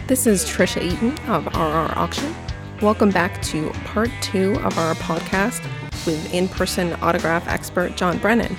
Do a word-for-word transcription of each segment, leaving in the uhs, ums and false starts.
This is Trisha Eaton of R R Auction. Welcome back to part two of our podcast with in-person autograph expert John Brennan.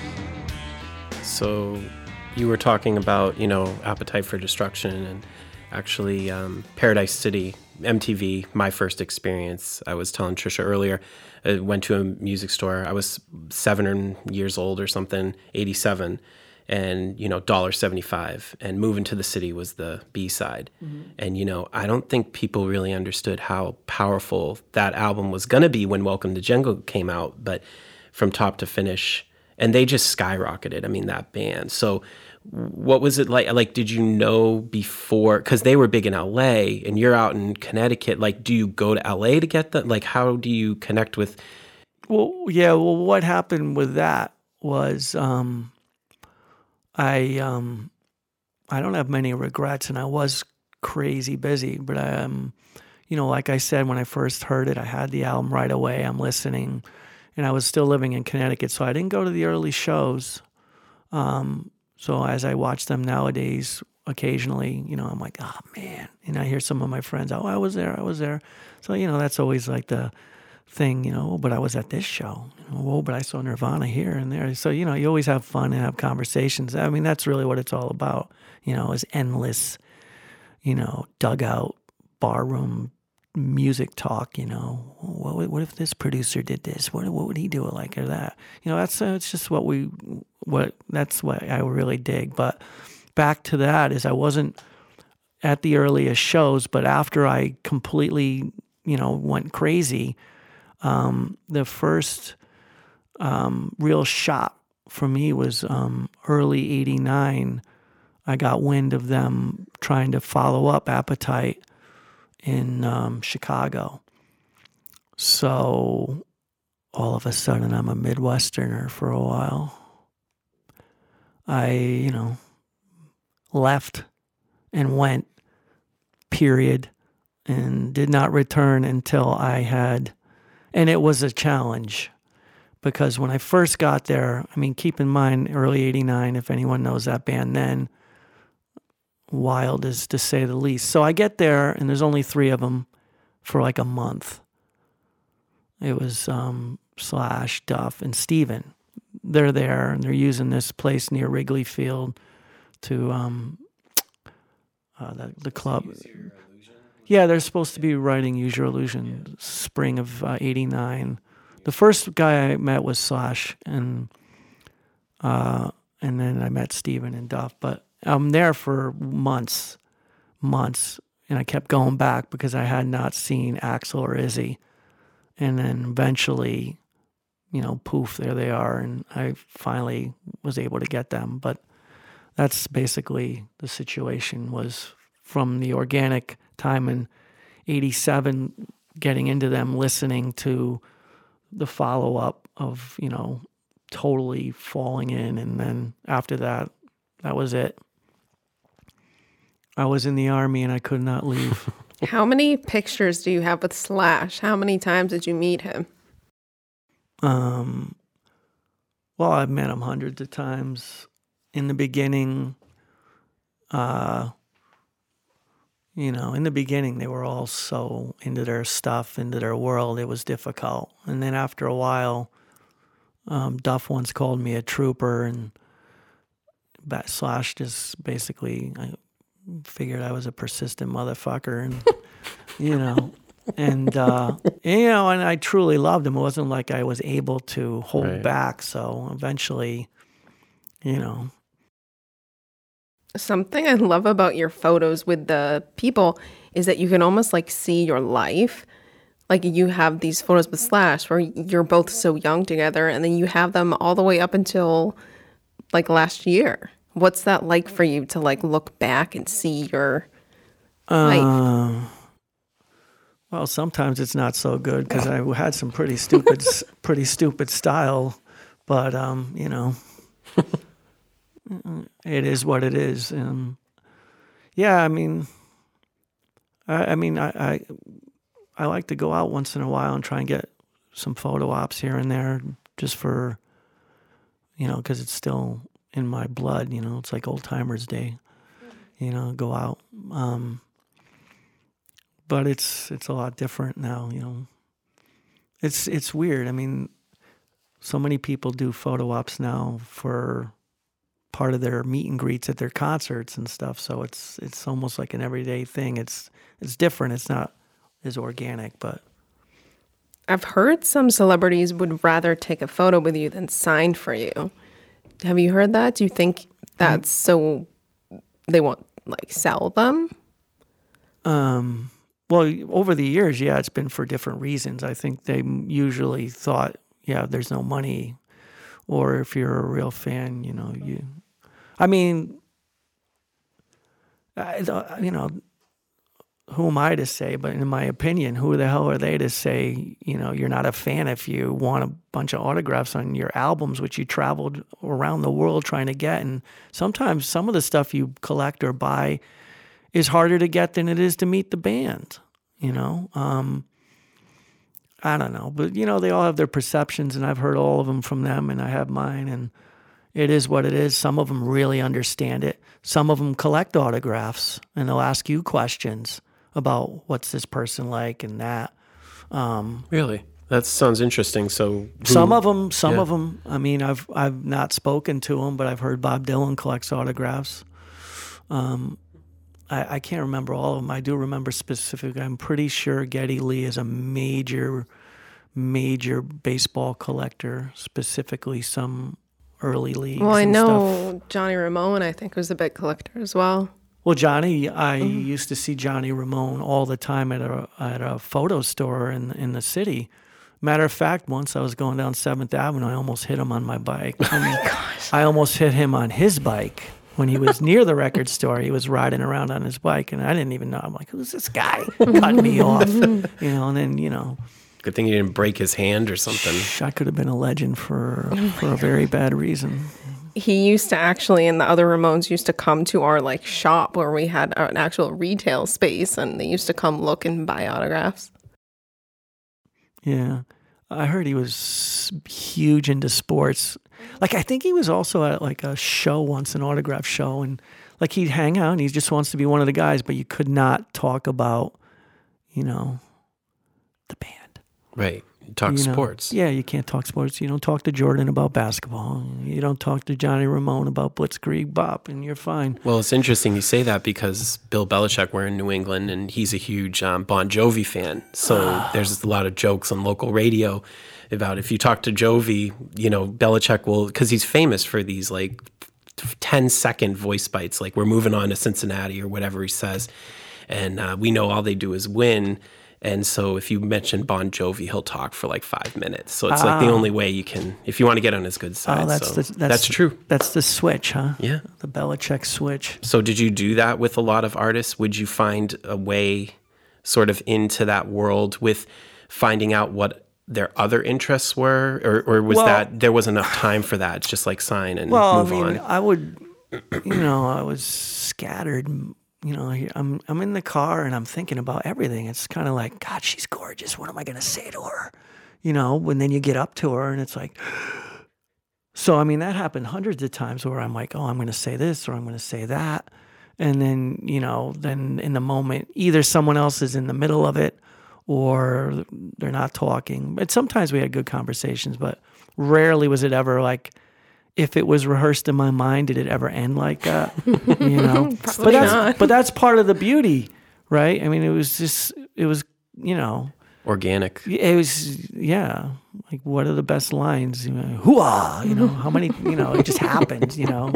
So you were talking about, you know, Appetite for Destruction and actually um, Paradise City, M T V, my first experience. I was telling Trisha earlier, I went to a music store. I was seven years old or something, eighty-seven. And, you know, one dollar seventy-five, and Moving to the City was the B-side. Mm-hmm. And, you know, I don't think people really understood how powerful that album was going to be when Welcome to Jungle came out, but from top to finish, and they just skyrocketed. I mean, that band. So what was it like? Like, did you know before, because they were big in L A and you're out in Connecticut, like, do you go to L A to get them? Like, how do you connect with? Well, yeah, well, what happened with that was, um, I um I don't have many regrets, and I was crazy busy, but I, um you know, like I said, when I first heard it, I had the album right away. I'm listening, and I was still living in Connecticut, so I didn't go to the early shows. Um, so as I watch them nowadays, occasionally, you know, I'm like, oh man, and I hear some of my friends, oh, I was there, I was there. So you know, that's always like the thing, you know, oh, but I was at this show, you know, oh, but I saw Nirvana here and there. So, you know, you always have fun and have conversations. I mean, that's really what it's all about, you know, is endless, you know, dugout, barroom music talk, you know, what, what if this producer did this? What, what would he do it like or that? You know, that's, uh, it's just what we, what, that's what I really dig. But back to that is I wasn't at the earliest shows, but after I completely, you know, went crazy, Um, the first um, real shot for me was um, early eighty-nine. I got wind of them trying to follow up Appetite in um, Chicago. So all of a sudden I'm a Midwesterner for a while. I, you know, left and went, period, and did not return until I had... And it was a challenge because when I first got there, I mean, keep in mind, early eighty-nine, if anyone knows that band then, wild is to say the least. So I get there, and there's only three of them for like a month. It was um, Slash, Duff, and Steven. They're there, and they're using this place near Wrigley Field to um, uh, the, the club. Yeah, they're supposed to be writing Use Your Illusion, yeah. Spring of uh, eighty-nine. The first guy I met was Slash, and uh, and then I met Steven and Duff. But I'm there for months, months, and I kept going back because I had not seen Axl or Izzy. And then eventually, you know, poof, there they are, and I finally was able to get them. But that's basically the situation, was from the organic time in eighty-seven, getting into them, listening to the follow-up of, you know, totally falling in. And then after that, that was it. I was in the Army and I could not leave. How many pictures do you have with Slash? How many times did you meet him? Um, well, I've met him hundreds of times. In the beginning, uh, You know, in the beginning, they were all so into their stuff, into their world, it was difficult. And then after a while, um, Duff once called me a trooper, and Slash just basically, I figured I was a persistent motherfucker, and, you know, and, uh, and, you know, and I truly loved him. It wasn't like I was able to hold right. back. So eventually, you know. Something I love about your photos with the people is that you can almost like see your life. Like you have these photos with Slash where you're both so young together, and then you have them all the way up until like last year. What's that like for you to like look back and see your life? Uh, well, sometimes it's not so good because I had some pretty stupid, pretty stupid style, but um, you know. It is what it is. Um, yeah, I mean, I, I mean, I, I, I like to go out once in a while and try and get some photo ops here and there, just for, you know, because it's still in my blood. You know, it's like old timers day. You know, go out. Um, but it's it's a lot different now. You know, it's it's weird. I mean, so many people do photo ops now for part of their meet and greets at their concerts and stuff. So it's it's almost like an everyday thing. It's it's different. It's not as organic, but I've heard some celebrities would rather take a photo with you than sign for you. Have you heard that? Do you think that's so they won't like sell them? Um, well, over the years, yeah, it's been for different reasons. I think they usually thought, yeah, there's no money, or if you're a real fan, you know, you. I mean, I, you know, who am I to say? But in my opinion, who the hell are they to say, you know, you're not a fan if you want a bunch of autographs on your albums, which you traveled around the world trying to get. And sometimes some of the stuff you collect or buy is harder to get than it is to meet the band, you know? Um, I don't know. But, you know, they all have their perceptions, and I've heard all of them from them, and I have mine, and it is what it is. Some of them really understand it. Some of them collect autographs, and they'll ask you questions about what's this person like and that. Um, really? That sounds interesting. So who, some of them, some yeah. of them. I mean, I've I've not spoken to them, but I've heard Bob Dylan collects autographs. Um, I, I can't remember all of them. I do remember specifically. I'm pretty sure Geddy Lee is a major, major baseball collector. Specifically, some early leagues. Well, I and know stuff. Johnny Ramone, I think, was a big collector as well. Well, Johnny, I mm. used to see Johnny Ramone all the time at a at a photo store in in the city. Matter of fact, once I was going down Seventh Avenue, I almost hit him on my bike. I mean, oh my gosh. I almost hit him on his bike when he was near the record store. He was riding around on his bike, and I didn't even know. I'm like, who's this guy cutting me off? You know, and then, you know. Good thing you didn't break his hand or something. I could have been a legend for, oh for a God. very bad reason. He used to actually, and the other Ramones used to come to our like shop where we had an actual retail space, and they used to come look and buy autographs. Yeah. I heard he was huge into sports. Like, I think he was also at like a show once, an autograph show, and like he'd hang out and he just wants to be one of the guys, but you could not talk about, you know, the band. Right. Talk you know, sports. Yeah, you can't talk sports. You don't talk to Jordan about basketball. You don't talk to Johnny Ramone about Blitzkrieg Bop, and you're fine. Well, it's interesting you say that because Bill Belichick, we're in New England, and he's a huge um, Bon Jovi fan. So there's a lot of jokes on local radio about if you talk to Jovi, you know, Belichick will, because he's famous for these like ten second voice bites, like we're moving on to Cincinnati or whatever he says. And uh, we know all they do is win. And so if you mention Bon Jovi, he'll talk for like five minutes. So it's ah. like the only way you can, if you want to get on his good side. Oh, that's, so the, that's, that's true. That's the switch, huh? Yeah. The Belichick switch. So did you do that with a lot of artists? Would you find a way sort of into that world with finding out what their other interests were? Or, or was well, that, there wasn't enough time for that? It's just like sign and well, move I mean, on? I would, you know, I was scattered. You know, I'm I'm in the car and I'm thinking about everything. It's kind of like, God, she's gorgeous. What am I going to say to her? You know, when then you get up to her and it's like, so, I mean, that happened hundreds of times where I'm like, oh, I'm going to say this or I'm going to say that. And then, you know, then in the moment, either someone else is in the middle of it or they're not talking. But sometimes we had good conversations, but rarely was it ever like, if it was rehearsed in my mind, did it ever end like that? You know, Probably but that's not. but that's part of the beauty, right? I mean, it was just it was you know organic. It was yeah, like what are the best lines? You know, hooah! You know, how many? You know, it just happened. You know.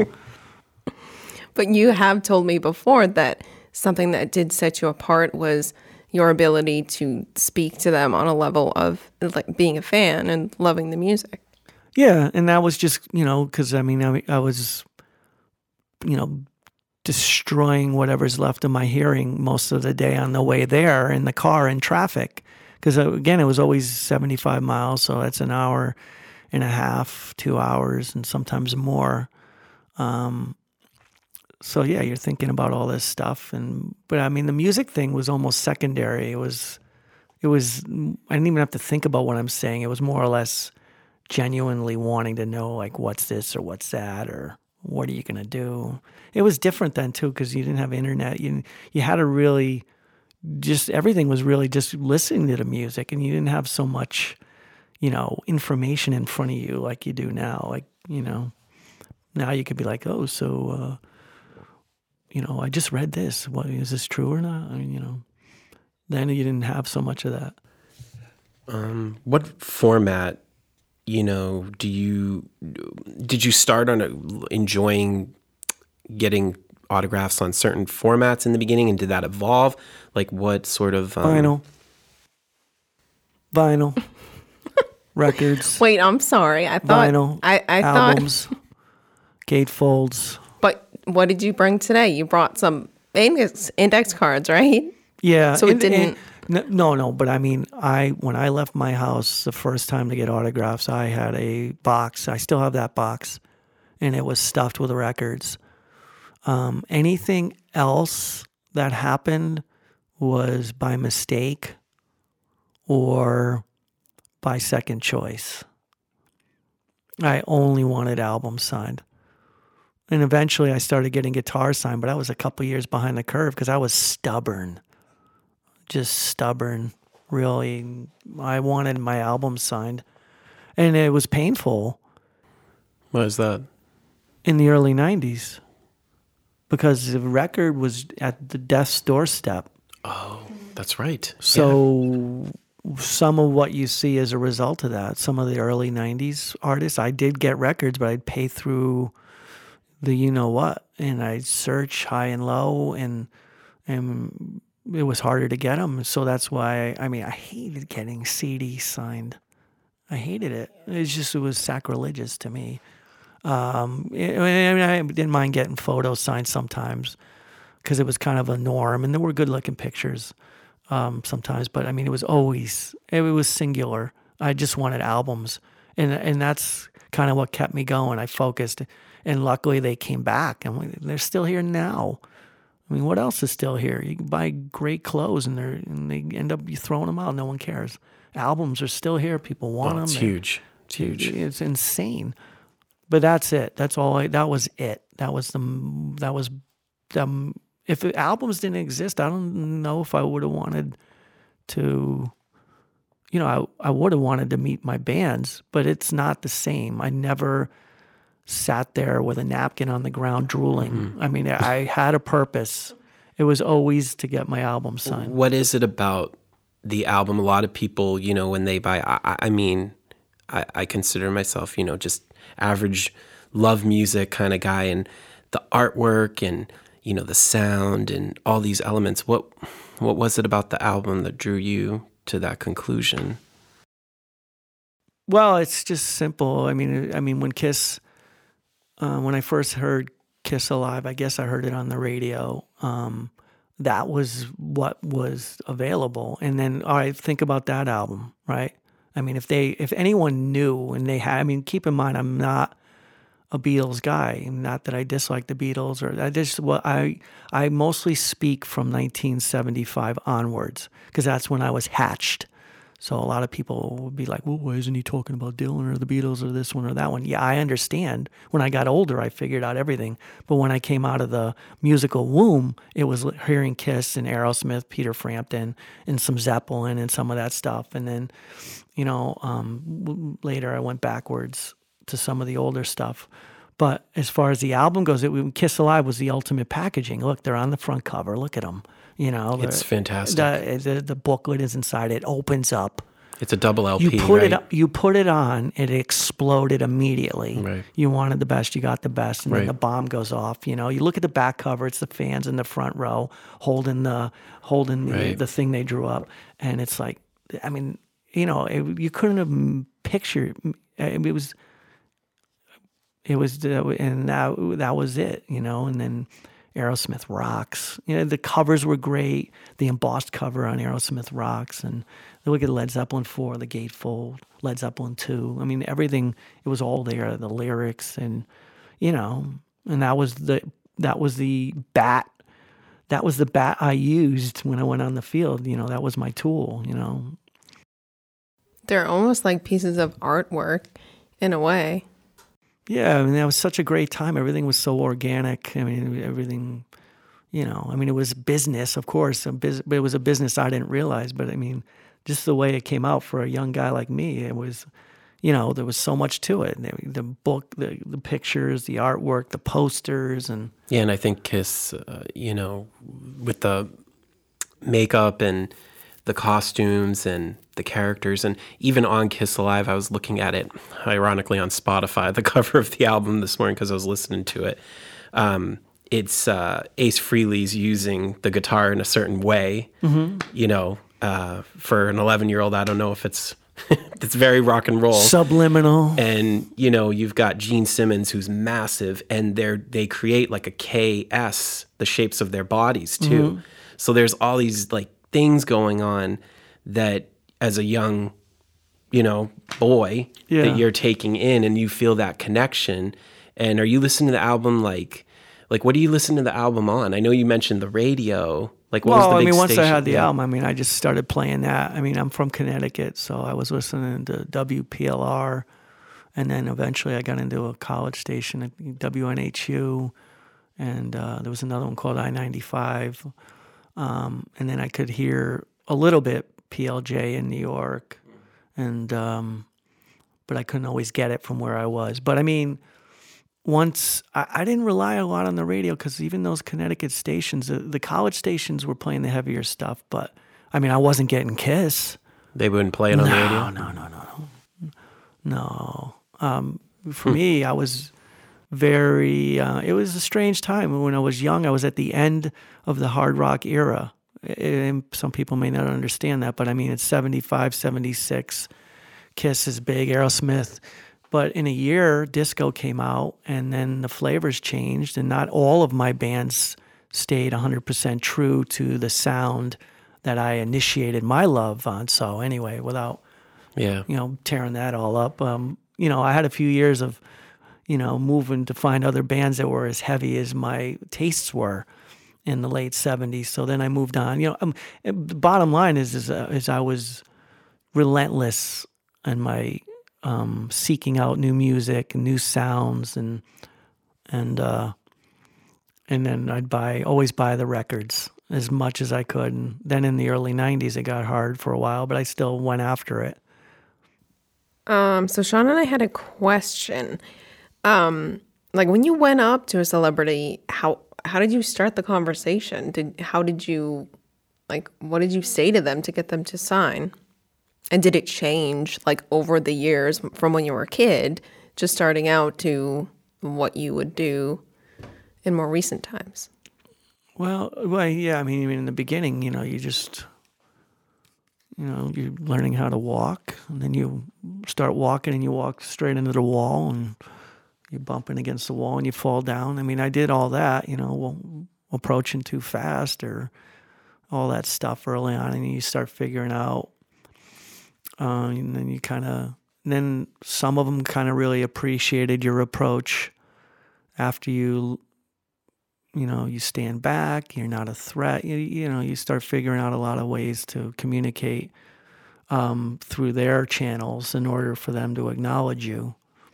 But you have told me before that something that did set you apart was your ability to speak to them on a level of like being a fan and loving the music. Yeah, and that was just, you know, because, I mean, I, I was, you know, destroying whatever's left of my hearing most of the day on the way there in the car in traffic. Because, again, it was always seventy-five miles, so that's an hour and a half, two hours, and sometimes more. Um, so, yeah, you're thinking about all this stuff. and But, I mean, the music thing was almost secondary. It was, it was, I didn't even have to think about what I'm saying. It was more or less genuinely wanting to know, like, what's this or what's that or what are you going to do? It was different then, too, because you didn't have internet. You you had to really just everything was really just listening to the music, and you didn't have so much, you know, information in front of you like you do now. Like, you know, now you could be like, oh, so, uh, you know, I just read this. What, is this true or not? I mean, you know, then you didn't have so much of that. Um, what format, you know, do you, did you start on a, enjoying getting autographs on certain formats in the beginning, and did that evolve? Like what sort of... Um... Vinyl. Vinyl. Records. Wait, I'm sorry. I thought... Vinyl. I, I albums. thought... Gatefolds. But what did you bring today? You brought some index, index cards, right? Yeah. So it and, didn't... and, no, no, but I mean, I when I left my house the first time to get autographs, I had a box. I still have that box, and it was stuffed with records. Um, anything else that happened was by mistake or by second choice. I only wanted albums signed. And eventually I started getting guitars signed, but I was a couple years behind the curve because I was stubborn. Just stubborn, really. I wanted my album signed. And it was painful. What is that? In the early nineties. Because the record was at the death's doorstep. Oh, that's right. So yeah. Some of what you see as a result of that, some of the early nineties artists, I did get records, but I'd pay through the you-know-what, and I'd search high and low, and and it was harder to get them. So that's why, I mean, I hated getting C Ds signed. I hated it. It's just, it was sacrilegious to me. Um, I mean, I didn't mind getting photos signed sometimes because it was kind of a norm, and there were good-looking pictures um, sometimes. But I mean, it was always it was singular. I just wanted albums, and and that's kind of what kept me going. I focused, and luckily they came back, and they're still here now. I mean, what else is still here? You can buy great clothes, and they're and they end up you throwing them out. No one cares. Albums are still here. People want oh, them. It's They're, huge. It's huge. It's insane. But that's it. That's all. I, that was it. That was the. That was the. If the albums didn't exist, I don't know if I would have wanted to. You know, I I would have wanted to meet my bands, but it's not the same. I never sat there with a napkin on the ground drooling. Mm-hmm. I mean, I had a purpose. It was always to get my album signed. What is it about the album? A lot of people, you know, when they buy, I, I mean, I, I consider myself, you know, just average love music kind of guy, and the artwork and, you know, the sound and all these elements. What, what was it about the album that drew you to that conclusion? Well, it's just simple. I mean, I mean, when Kiss, uh, when I first heard Kiss Alive, I guess I heard it on the radio. Um, that was what was available. And then, all right, think about that album, right? I mean, if they, if anyone knew, and they had, I mean, keep in mind, I'm not a Beatles guy. Not that I dislike the Beatles, or I just, well, I, I mostly speak from nineteen seventy-five onwards, because that's when I was hatched. So a lot of people would be like, well, why isn't he talking about Dylan or the Beatles or this one or that one? Yeah, I understand. When I got older, I figured out everything. But when I came out of the musical womb, it was hearing Kiss and Aerosmith, Peter Frampton, and some Zeppelin and some of that stuff. And then, you know, um, later I went backwards to some of the older stuff. But as far as the album goes, it, Kiss Alive was the ultimate packaging. Look, they're on the front cover. Look at them. You know, it's fantastic. The, the the booklet is inside. It opens up. It's a double L P. You put right? it you put it on. It exploded immediately. Right. You wanted the best. You got the best, and right. then the bomb goes off. You know, you look at the back cover. It's the fans in the front row holding the holding the, right. the thing they drew up, and it's like, I mean, you know, it, you couldn't have pictured. It was. It was, and that that was it. You know, and then Aerosmith rocks. You know, the covers were great. The embossed cover on Aerosmith rocks. And look at Led Zeppelin four, the gatefold, Led Zeppelin two. I mean, everything, it was all there, the lyrics, and, you know, and that was the that was the bat. That was the bat I used when I went on the field. You know, that was my tool, you know. They're almost like pieces of artwork in a way. Yeah, I mean, that was such a great time. Everything was so organic. I mean, everything, you know, I mean, it was business, of course, a bus- but it was a business I didn't realize. But I mean, just the way it came out for a young guy like me, it was, you know, there was so much to it. The, the book, the, the pictures, the artwork, the posters, and Yeah, and I think Kiss, uh, you know, with the makeup and the costumes and the characters, and even on Kiss Alive, I was looking at it, ironically, on Spotify, the cover of the album this morning because I was listening to it. Um, it's uh, Ace Frehley's using the guitar in a certain way, mm-hmm. you know, uh, for an eleven-year-old, I don't know if it's it's very rock and roll. Subliminal. And, you know, you've got Gene Simmons, who's massive, and they're, they create like a K S, the shapes of their bodies, too. Mm-hmm. So there's all these, like, things going on that as a young, you know, boy yeah. that you're taking in, and you feel that connection. And are you listening to the album, like, like what do you listen to the album on? I know you mentioned the radio. Like, what well, was the big I mean, once station? I had the yeah. album, I mean, I just started playing that. I mean, I'm from Connecticut, so I was listening to W P L R, and then eventually I got into a college station at W N H U, and uh, there was another one called I ninety-five, um, and then I could hear a little bit P L J in New York, and um, but I couldn't always get it from where I was. But I mean, once I, I didn't rely a lot on the radio because even those Connecticut stations, the, the college stations were playing the heavier stuff. But I mean, I wasn't getting Kiss. They wouldn't play it on no, the radio? No, no, no, no. No. Um, for me, I was very, uh, it was a strange time. When I was young, I was at the end of the hard rock era. And some people may not understand that, but I mean, it's seventy-five, seventy-six. Kiss is big, Aerosmith. But in a year, disco came out, and then the flavors changed, and not all of my bands stayed one hundred percent true to the sound that I initiated my love on. So anyway, without yeah, you know, tearing that all up, um, you know, I had a few years of, you know, moving to find other bands that were as heavy as my tastes were in the late seventies. So then I moved on. You know, um, the bottom line is is, uh, is I was relentless in my um, seeking out new music and new sounds, and and uh, and then I'd buy always buy the records as much as I could. And then in the early nineties, it got hard for a while, but I still went after it. Um, so Sean and I had a question. Um, like when you went up to a celebrity, how how did you start the conversation? Did how did you like what did you say to them to get them to sign? And did it change like over the years from when you were a kid, just starting out, to what you would do in more recent times? Well, well, yeah. I mean, I mean, in the beginning, you know, you just, you know, you're learning how to walk, and then you start walking, and you walk straight into the wall, and you're bumping against the wall, and you fall down. I mean, I did all that, you know, well, approaching too fast or all that stuff early on, and you start figuring out. Uh, and then you kind of, then some of them kind of really appreciated your approach after you, you know, you stand back, you're not a threat. You, you know, you start figuring out a lot of ways to communicate um, through their channels in order for them to acknowledge you,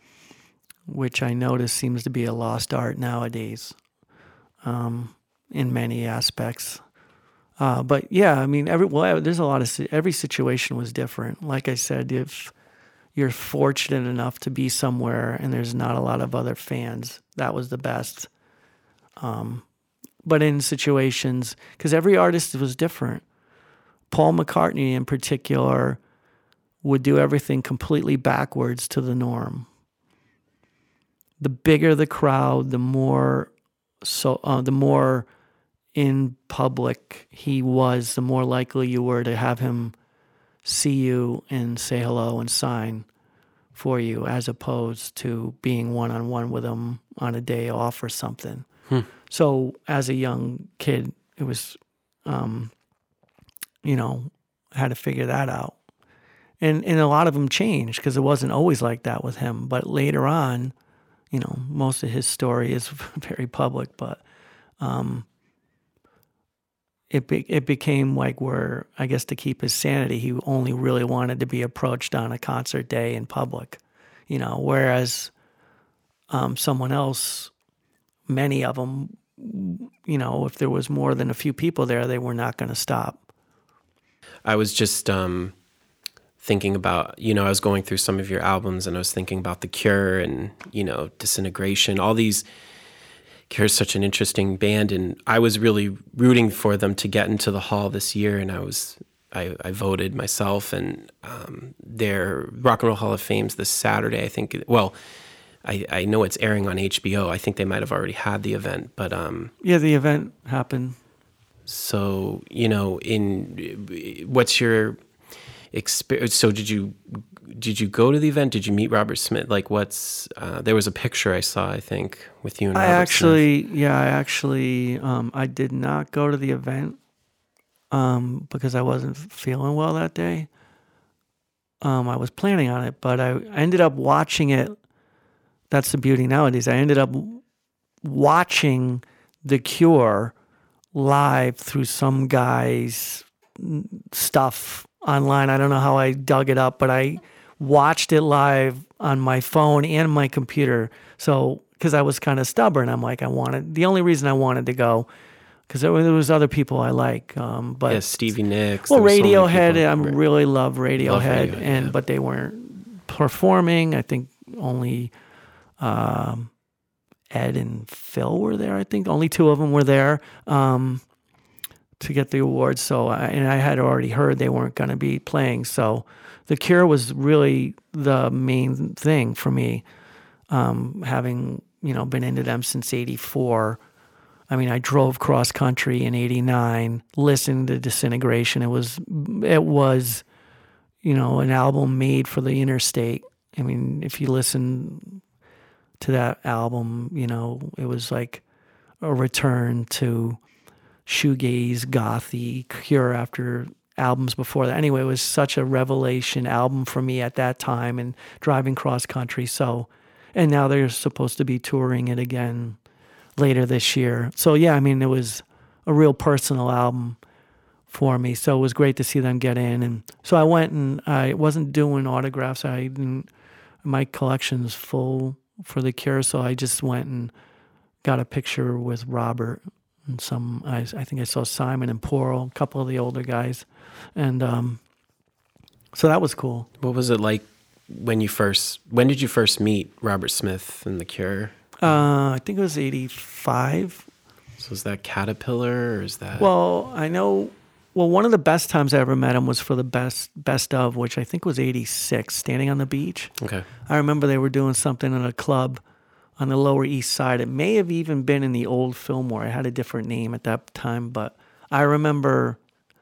which I notice seems to be a lost art nowadays um, in many aspects. Uh, but yeah, I mean, every well, there's a lot of every situation was different. Like I said, if you're fortunate enough to be somewhere and there's not a lot of other fans, that was the best. Um, but in situations, because every artist was different. Paul McCartney, in particular, would do everything completely backwards to the norm. The bigger the crowd, the more so, uh, the more. in public he was, the more likely you were to have him see you and say hello and sign for you, as opposed to being one-on-one with him on a day off or something. Hmm. So as a young kid, it was, um, you know, I had to figure that out. And, and a lot of them changed because it wasn't always like that with him. But later on, you know, most of his story is very public, but... Um, It be, it became like where, I guess, to keep his sanity, he only really wanted to be approached on a concert day in public, you know, whereas um, someone else, many of them you know, if there was more than a few people there, they were not going to stop. I was just um, thinking about, you know, I was going through some of your albums and I was thinking about The Cure and, you know, Disintegration, all these. Cure's such an interesting band, and I was really rooting for them to get into the hall this year, and I was I, I voted myself, and um, their Rock and Roll Hall of Fame's this Saturday, I think. Well, I, I know it's airing on H B O. I think they might have already had the event, but um, yeah, the event happened. So, you know, in what's your experience? So, did you did you go to the event? Did you meet Robert Smith? Like, what's uh, there was a picture I saw, I think, with you and I Robert actually, Smith. yeah, I actually, um, I did not go to the event um, because I wasn't feeling well that day. Um, I was planning on it, but I, I ended up watching it. That's the beauty nowadays. I ended up watching The Cure live through some guy's stuff online. I don't know how I dug it up, but I watched it live on my phone and my computer. So, because I was kind of stubborn, I'm like, I wanted, the only reason I wanted to go, because there, there was other people I like, um, but yeah, Stevie Nicks. Well, there were so many Radiohead, people. I really love Radiohead, Love Radiohead, and yeah. but they weren't performing. I think only um, Ed and Phil were there. I think only two of them were there um, to get the awards. So, I, and I had already heard they weren't going to be playing. So, The Cure was really the main thing for me. Um, having you know been into them since eighty-four. I mean, I drove cross country in eighty-nine, listened to Disintegration. It was, it was, you know, an album made for the interstate. I mean, if you listen to that album, you know, it was like a return to shoegaze, gothy, Cure after albums before that. Anyway, it was such a revelation album for me at that time and driving cross country. So, and now they're supposed to be touring it again later this year. So yeah, I mean, it was a real personal album for me. So it was great to see them get in. And so I went and I wasn't doing autographs. I didn't, my collection's full for The Cure. So I just went and got a picture with Robert and some, I, I think I saw Simon and Porl, a couple of the older guys. And um, so that was cool. What was it like when you first, when did you first meet Robert Smith and The Cure? Uh, I think it was eighty-five. So is that Caterpillar or is that? Well, I know, well, one of the best times I ever met him was for the best best of, which I think was eighty-six, Standing on the Beach. Okay. I remember they were doing something in a club on the Lower East Side. It may have even been in the old Fillmore. It had a different name at that time, but I remember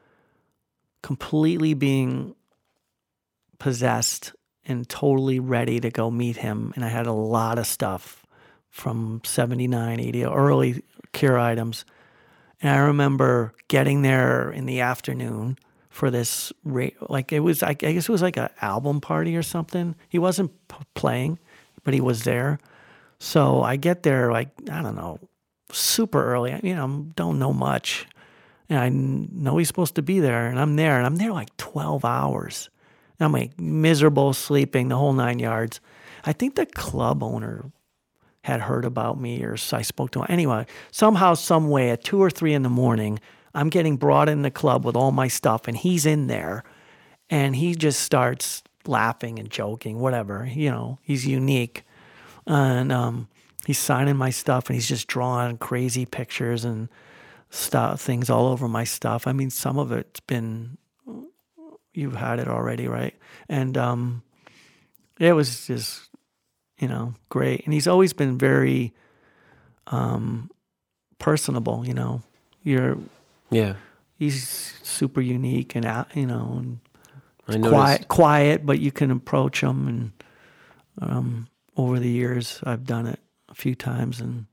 completely being possessed and totally ready to go meet him. And I had a lot of stuff from seventy-nine, eighty, early Cure items. And I remember getting there in the afternoon for this, like it was, I guess it was like an album party or something. He wasn't p- playing, but he was there. So I get there like, I don't know, super early. You know, don't know much. And I know he's supposed to be there. And I'm there. And I'm there like twelve hours. And I'm like miserable, sleeping, the whole nine yards. I think the club owner had heard about me, or I spoke to him. Anyway, somehow, some way, at two or three in the morning, I'm getting brought in the club with all my stuff, and he's in there, and he just starts laughing and joking, whatever. You know, he's unique. And um, he's signing my stuff, and he's just drawing crazy pictures and stuff, things all over my stuff. I mean, some of it's been, you've had it already, right? And um, it was just, you know, great. And he's always been very um, personable, you know. You're, yeah. He's super unique and, you know, and I quiet, quiet, but you can approach him. And um, over the years, I've done it a few times, and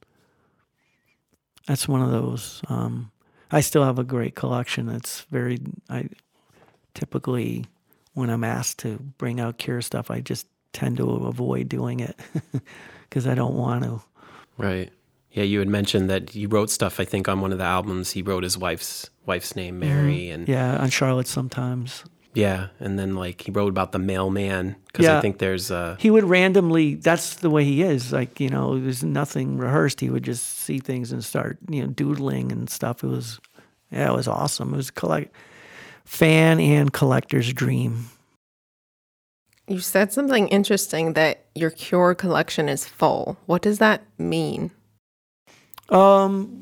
that's one of those. Um, I still have a great collection. It's very, I typically, when I'm asked to bring out Cure stuff, I just tend to avoid doing it because I don't want to. Right. Yeah, you had mentioned that he wrote stuff, I think, on one of the albums. He wrote his wife's wife's name, Mary. Mm-hmm. and Yeah, on Charlotte Sometimes. Yeah, and then like he wrote about the mailman because Yeah. I think there's uh He would randomly, that's the way he is. Like, you know, there's nothing rehearsed. He would just see things and start, you know, doodling and stuff. It was, yeah, it was awesome. It was collect, fan and collector's dream. You said something interesting that your Cure collection is full. What does that mean? Um,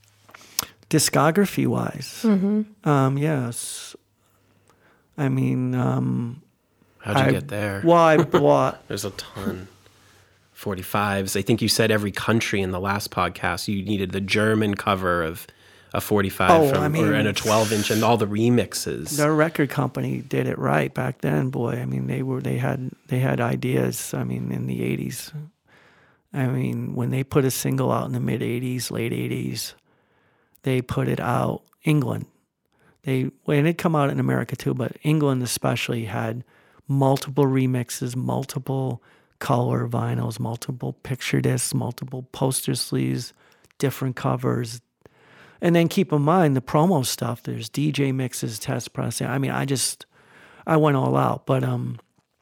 discography wise, Mm-hmm. um, yes. I mean, um, how'd you I- get there? well, I bought, There's a ton. forty-fives. I think you said every country in the last podcast. You needed the German cover of a forty-five Oh, from, I mean, or and a twelve inch and all the remixes. the record company did it right back then, boy. I mean, they were, they had, they had ideas. I mean, in the eighties. I mean, when they put a single out in the mid eighties, late eighties, they put it out, England. They, well, it had come out in America too, but England especially had multiple remixes, multiple color vinyls, multiple picture discs, multiple poster sleeves, different covers. And then keep in mind the promo stuff. There's D J mixes, test pressing. I mean, I just, I went all out. But um,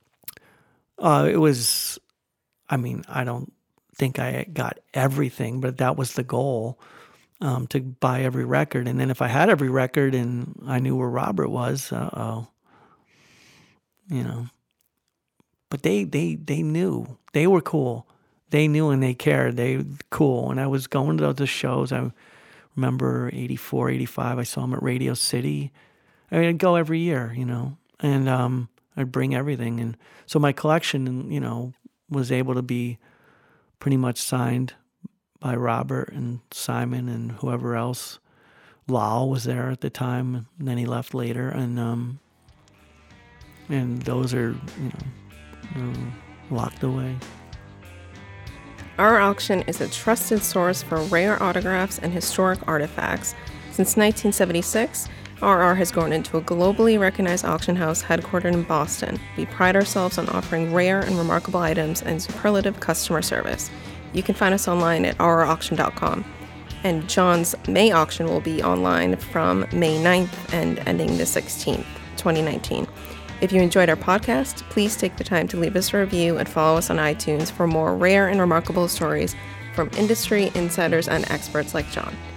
uh, it was, I mean, I don't think I got everything, but that was the goal. Um, to buy every record. And then if I had every record and I knew where Robert was, uh-oh, you know. But they, they, they knew. They were cool. They knew and they cared. They were cool. And I was going to the shows. I remember eighty-four, eighty-five, I saw them at Radio City. I mean, I'd go every year, you know. And um, I'd bring everything. And so my collection, you know, was able to be pretty much signed by Robert and Simon and whoever else. Lyle was there at the time, and then he left later, and um, and those are, you know, uh, locked away. Our Auction is a trusted source for rare autographs and historic artifacts. Since nineteen seventy-six, R R has grown into a globally recognized auction house headquartered in Boston. We pride ourselves on offering rare and remarkable items and superlative customer service. You can find us online at r r auction dot com. And John's May auction will be online from May ninth and ending the sixteenth, twenty nineteen. If you enjoyed our podcast, please take the time to leave us a review and follow us on iTunes for more rare and remarkable stories from industry insiders and experts like John.